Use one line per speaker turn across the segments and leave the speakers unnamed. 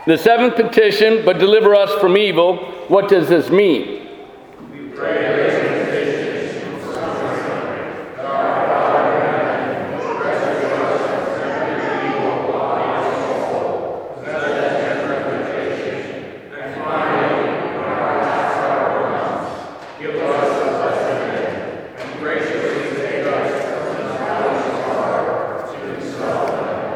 The seventh petition, but deliver us from evil. What does this mean?
We pray this petition for suffering, that our Father in heaven will rescue us from every evil, body and soul, possess and reputation, and finally, when our last hour comes, give us a blessed end, and graciously take us from the palace of our to himself.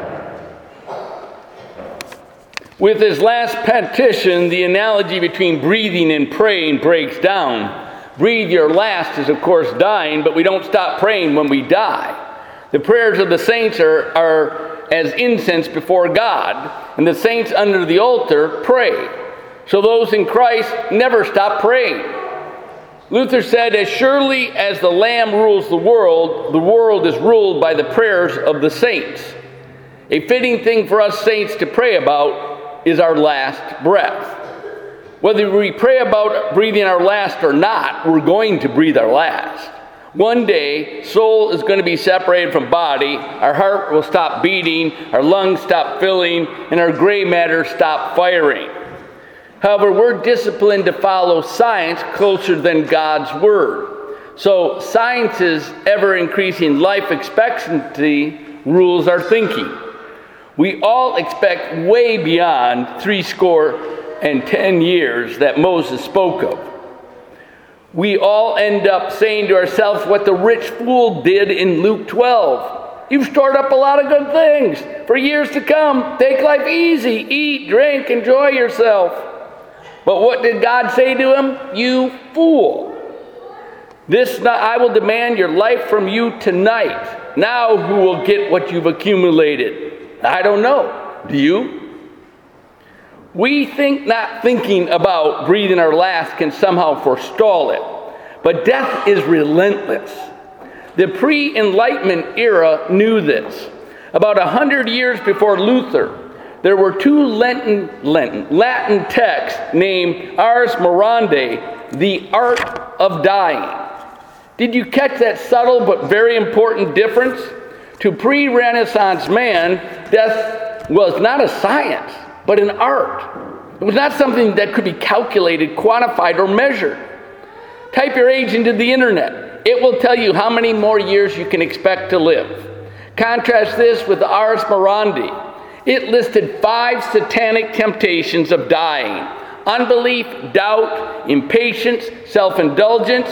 With his last petition, the analogy between breathing and praying breaks down. Breathe your last is, of course, dying, but we don't stop praying when we die. The prayers of the saints are as incense before God, and the saints under the altar pray. So those in Christ never stop praying. Luther said, as surely as the Lamb rules the world is ruled by the prayers of the saints. A fitting thing for us saints to pray about is our last breath. Whether we pray about breathing our last or not, we're going to breathe our last. One day, soul is going to be separated from body, our heart will stop beating, our lungs stop filling, and our gray matter stop firing. However, we're disciplined to follow science closer than God's word. So science's ever-increasing life expectancy rules our thinking. We all expect way beyond 70 years that Moses spoke of. We all end up saying to ourselves what the rich fool did in Luke 12. You've stored up a lot of good things for years to come. Take life easy. Eat, drink, enjoy yourself. But what did God say to him? You fool. I will demand your life from you tonight. Now who will get what you've accumulated? I don't know. Do you? We think not thinking about breathing our last can somehow forestall it. But death is relentless. The pre-Enlightenment era knew this. About 100 years before Luther, there were two Latin texts named Ars Moriendi, the art of dying. Did you catch that subtle but very important difference? To pre-Renaissance man, death was not a science, but an art. It was not something that could be calculated, quantified, or measured. Type your age into the internet. It will tell you how many more years you can expect to live. Contrast this with the Ars Moriendi. It listed 5 satanic temptations of dying: unbelief, doubt, impatience, self-indulgence,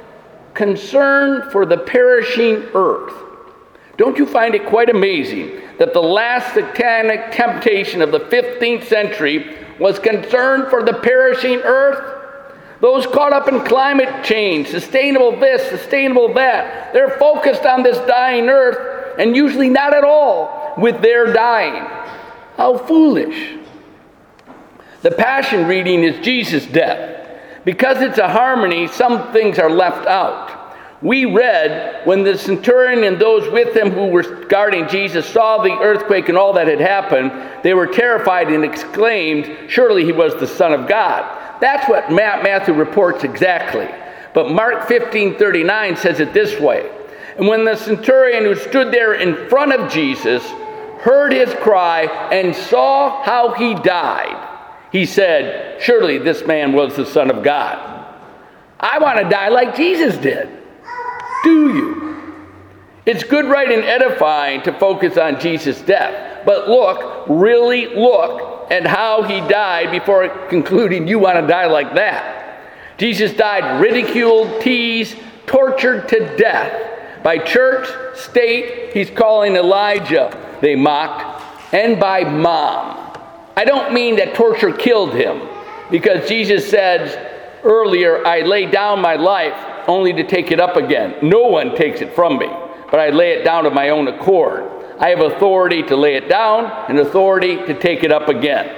concern for the perishing earth. Don't you find it quite amazing that the last satanic temptation of the 15th century was concern for the perishing earth? Those caught up in climate change, sustainable this, sustainable that, they're focused on this dying earth and usually not at all with their dying. How foolish. The Passion reading is Jesus' death. Because it's a harmony, some things are left out. We read, when the centurion and those with him who were guarding Jesus saw the earthquake and all that had happened, they were terrified and exclaimed, surely he was the Son of God. That's what Matthew reports exactly. But Mark 15:39 says it this way. And when the centurion who stood there in front of Jesus heard his cry and saw how he died, he said, surely this man was the Son of God. I want to die like Jesus did. Do you? It's good, right, and edifying to focus on Jesus' death. But really look at how he died before concluding you want to die like that. Jesus died ridiculed, teased, tortured to death by church, state, he's calling Elijah, they mocked, and by mom. I don't mean that torture killed him, because Jesus said earlier, I lay down my life only to take it up again. No one takes it from me, but I lay it down of my own accord. I have authority to lay it down and authority to take it up again.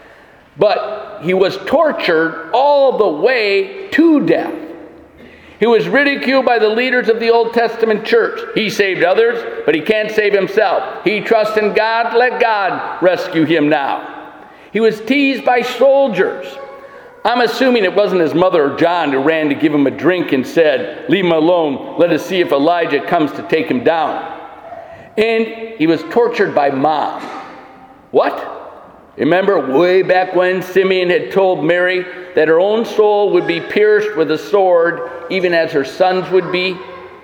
But he was tortured all the way to death. He was ridiculed by the leaders of the Old Testament church. He saved others, but he can't save himself. He trusts in God, let God rescue him now. He was teased by soldiers. I'm assuming it wasn't his mother or John who ran to give him a drink and said, leave him alone, let us see if Elijah comes to take him down. And he was tortured by mom. What? Remember way back when Simeon had told Mary that her own soul would be pierced with a sword, even as her son's would be?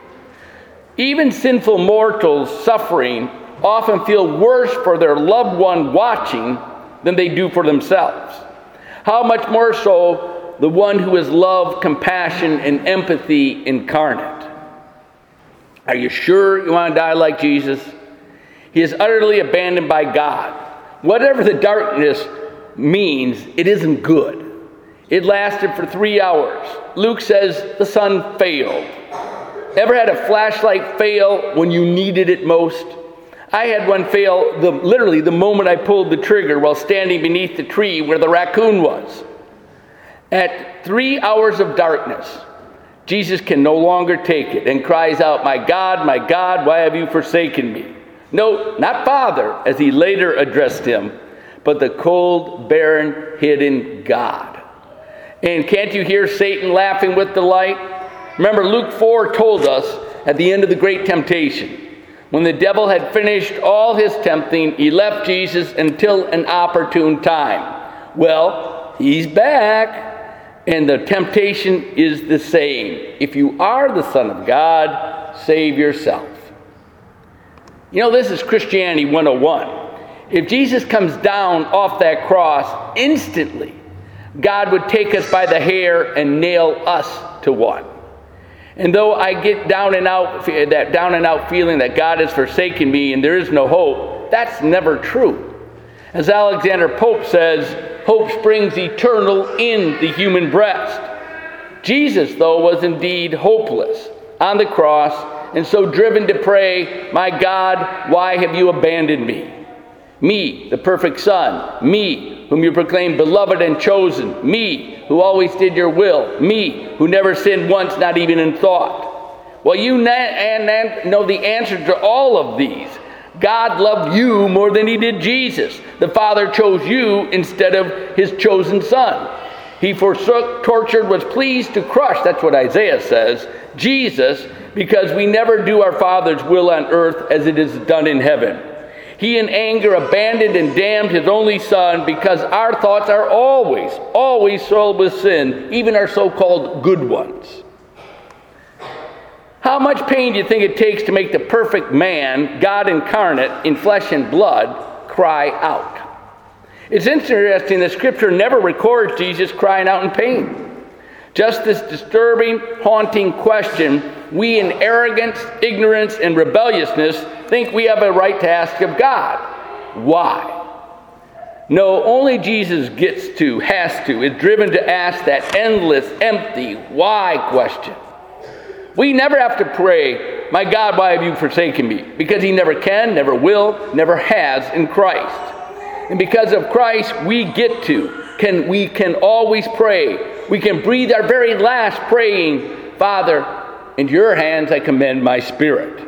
Even sinful mortals suffering often feel worse for their loved one watching than they do for themselves. How much more so the one who is love, compassion, and empathy incarnate? Are you sure you want to die like Jesus? He is utterly abandoned by God. Whatever the darkness means, it isn't good. It lasted for 3 hours. Luke says the sun failed. Ever had a flashlight fail when you needed it most? I had one fail literally the moment I pulled the trigger while standing beneath the tree where the raccoon was. At 3 hours of darkness, Jesus can no longer take it and cries out, my God, why have you forsaken me?" No, not Father, as he later addressed him, but the cold, barren, hidden God. And can't you hear Satan laughing with delight? Remember, Luke 4 told us at the end of the great temptation, when the devil had finished all his tempting, he left Jesus until an opportune time. Well, he's back, and the temptation is the same. If you are the Son of God, save yourself. You know, this is Christianity 101. If Jesus comes down off that cross, instantly, God would take us by the hair and nail us to one. And though I get down and out feeling that God has forsaken me and there is no hope, that's never true. As Alexander Pope says, hope springs eternal in the human breast. Jesus, though, was indeed hopeless on the cross, and so driven to pray, my God, why have you abandoned me? Me, the perfect Son. Me, whom you proclaim beloved and chosen. Me, who always did your will. Me, who never sinned once, not even in thought. Well, you know the answer to all of these. God loved you more than he did Jesus. The Father chose you instead of his chosen Son. He forsook, tortured, was pleased to crush, that's what Isaiah says, Jesus, because we never do our Father's will on earth as it is done in heaven. He in anger abandoned and damned his only Son because our thoughts are always soiled with sin, even our so-called good ones. How much pain do you think it takes to make the perfect man, God incarnate in flesh and blood, cry out? It's interesting that Scripture never records Jesus crying out in pain. Just this disturbing, haunting question, we in arrogance, ignorance, and rebelliousness think we have a right to ask of God. Why? No, only Jesus is driven to ask that endless, empty, why question. We never have to pray, my God, why have you forsaken me? Because he never can, never will, never has in Christ. And because of Christ, we can always pray. We can breathe our very last praying, Father, into your hands I commend my spirit.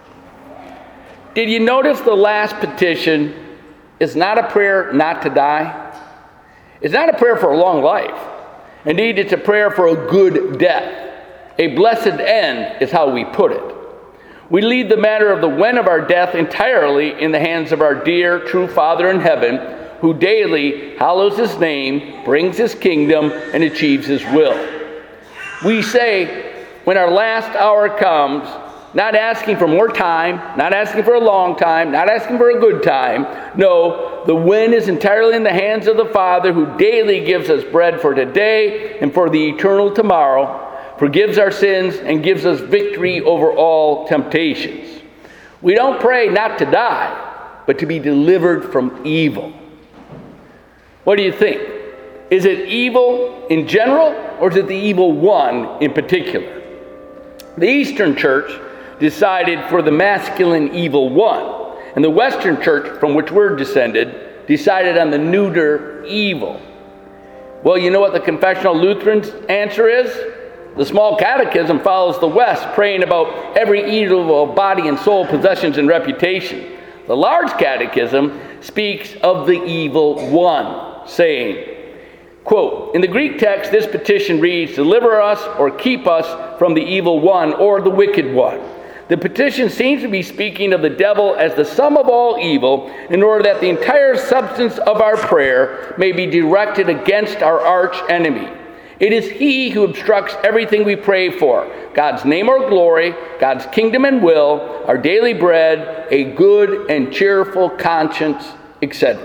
Did you notice the last petition is not a prayer not to die? It's not a prayer for a long life. Indeed, it's a prayer for a good death. A blessed end is how we put it. We leave the matter of the when of our death entirely in the hands of our dear, true Father in heaven, who daily hallows his name, brings his kingdom, and achieves his will. We say, when our last hour comes, not asking for more time, not asking for a long time, not asking for a good time. No, the when is entirely in the hands of the Father, who daily gives us bread for today and for the eternal tomorrow, forgives our sins, and gives us victory over all temptations. We don't pray not to die, but to be delivered from evil. What do you think? Is it evil in general, or is it the evil one in particular? The Eastern Church decided for the masculine evil one, and the Western Church, from which we're descended, decided on the neuter evil. Well, you know what the confessional Lutherans' answer is? The small catechism follows the West, praying about every evil of body and soul, possessions and reputation. The large catechism speaks of the evil one, saying, quote, in the Greek text, this petition reads, deliver us or keep us from the evil one or the wicked one. The petition seems to be speaking of the devil as the sum of all evil, in order that the entire substance of our prayer may be directed against our arch enemy. It is he who obstructs everything we pray for: God's name or glory, God's kingdom and will, our daily bread, a good and cheerful conscience, etc.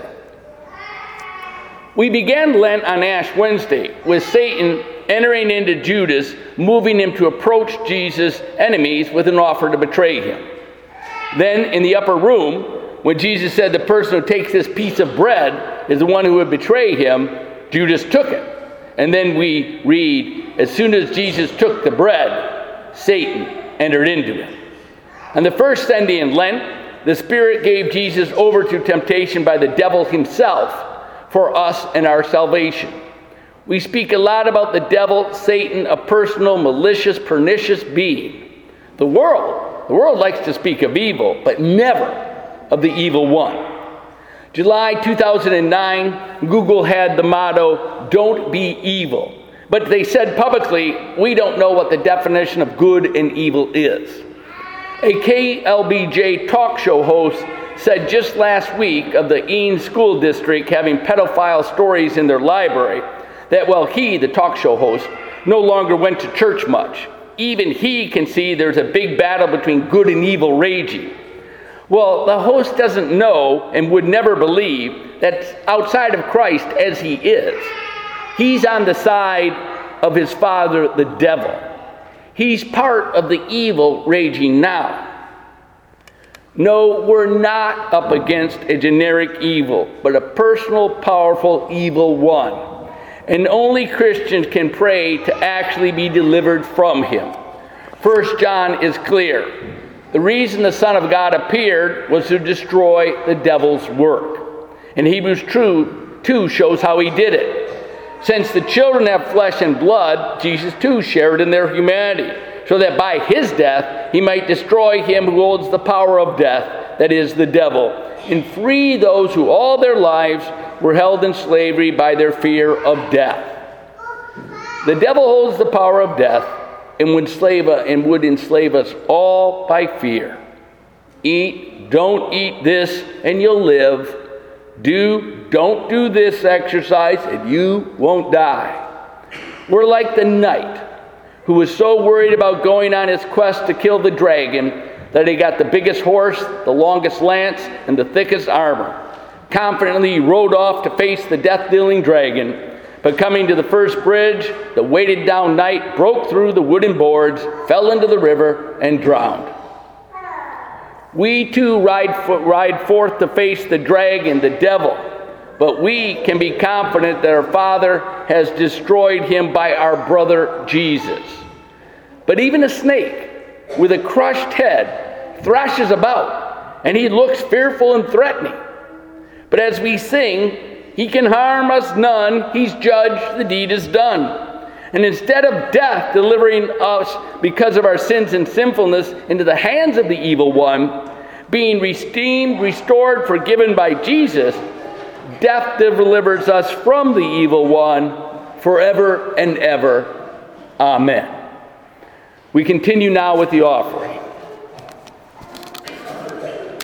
We began Lent on Ash Wednesday with Satan entering into Judas, moving him to approach Jesus' enemies with an offer to betray him. Then in the upper room, when Jesus said the person who takes this piece of bread is the one who would betray him, Judas took it. And then we read, as soon as Jesus took the bread, Satan entered into him. On the first Sunday in Lent, the Spirit gave Jesus over to temptation by the devil himself for us and our salvation. We speak a lot about the devil, Satan, a personal, malicious, pernicious being. The world likes to speak of evil, but never of the evil one. July 2009, Google had the motto, "Don't be evil." But they said publicly, we don't know what the definition of good and evil is. A KLBJ talk show host said just last week of the Eanes School District having pedophile stories in their library that while he, the talk show host, no longer went to church much, even he can see there's a big battle between good and evil raging. Well, the host doesn't know and would never believe that outside of Christ as he is, he's on the side of his father, the devil. He's part of the evil raging now. No, we're not up against a generic evil, but a personal, powerful evil one. And only Christians can pray to actually be delivered from him. 1 John is clear. The reason the Son of God appeared was to destroy the devil's work. And Hebrews 2 shows how he did it. Since the children have flesh and blood, Jesus too shared in their humanity, so that by his death he might destroy him who holds the power of death, that is, the devil, and free those who all their lives were held in slavery by their fear of death. The devil holds the power of death and would enslave us all by fear. Eat, don't eat this, and you'll live. Don't do this exercise, and you won't die. We're like the knight who was so worried about going on his quest to kill the dragon that he got the biggest horse, the longest lance, and the thickest armor. Confidently he rode off to face the death-dealing dragon, but coming to the first bridge, the weighted-down knight broke through the wooden boards, fell into the river, and drowned. We too ride forth to face the dragon, the devil, but we can be confident that our Father has destroyed him by our brother Jesus. But even a snake with a crushed head thrashes about, and he looks fearful and threatening. But as we sing, he can harm us none, he's judged, the deed is done. And instead of death delivering us because of our sins and sinfulness into the hands of the evil one, being redeemed, restored, forgiven by Jesus, death delivers us from the evil one forever and ever. Amen. We continue now with the offering.